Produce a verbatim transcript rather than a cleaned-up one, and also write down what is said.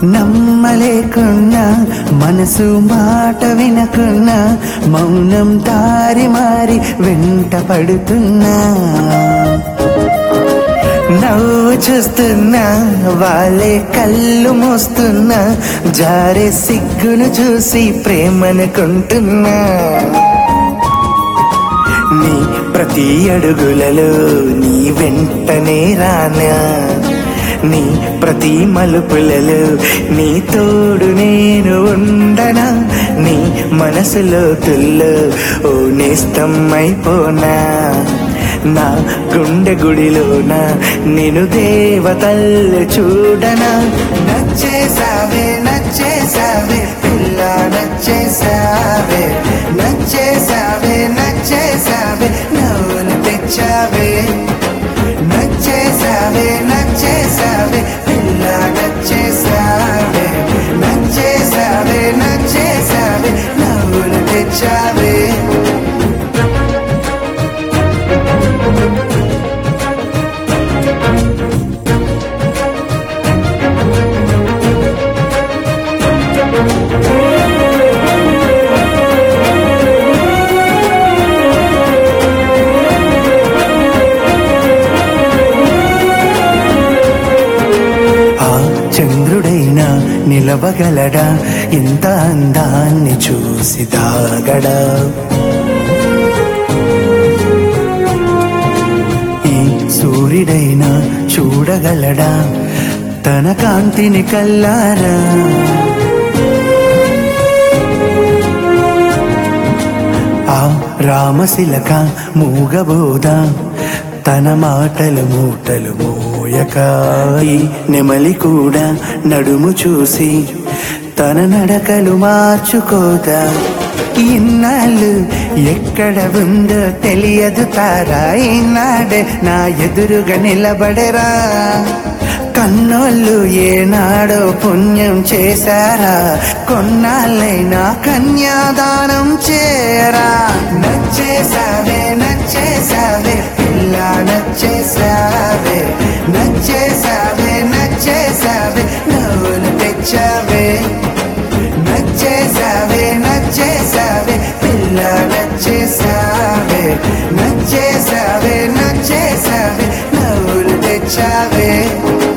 నమ్మలేకున్నా మనసు మాట వినకున్నా మౌనం దారి మారి వెంట పడుతున్నా నవ్వు చూస్తున్నా వాళ్ళే కళ్ళు మోస్తున్నా జారే సిగ్గును చూసి ప్రేమనుకుంటున్నా నీ ప్రతి అడుగులలో నీ వెంటనే రానా నీ ప్రతి మలుపులలో నీ తోడు నేను ఉండనా నీ మనసులో తుల్లో ఓ నేస్తం అయిపోనా నా గుండె గుడిలోన నేను దేవతల్లు చూడనా నచ్చేసావే నచ్చేసావే పిల్ల నచ్చేసావే నచ్చేసావే నచ్చేసావే నవ్వులు తెచ్చావే నచ్చేసావే నచ్చేసావే పిల్ల నచ్చేసావే నచ్చేసావే నచ్చేసావే నవ్వులు తెచ్చావే చంద్రుడైనా నిలవగలడా ఇంత అందాన్ని చూసి దాగడా ఈ సూర్యుడైనా చూడగలడా తన కాంతిని కల్లారా ఆ రామశిలక మూగబోద తన మాటలు మూటలు మోయక ఈ నెమలి కూడా నడుము చూసి తన నడకలు మార్చుకోదా ఇన్నాళ్ళు ఎక్కడ ఉందో తెలియదు తారా ఈనాడే నా ఎదురుగా నిలబడరా కన్నోళ్ళు ఏనాడో పుణ్యం చేశారా కొన్నాళ్ళైనా కన్యాదానం చేరా నచ్చేసావే నచ్చేసావే పిల్ల నచ్చేసావే నచ్చేసావే నచ్చేసావే నవ్వులు తెచ్చావే నచ్చేసావే నచ్చేసావే పిల్ల నచ్చేసావే నచ్చేసావే నచ్చేసావే నవ్వులు తెచ్చావే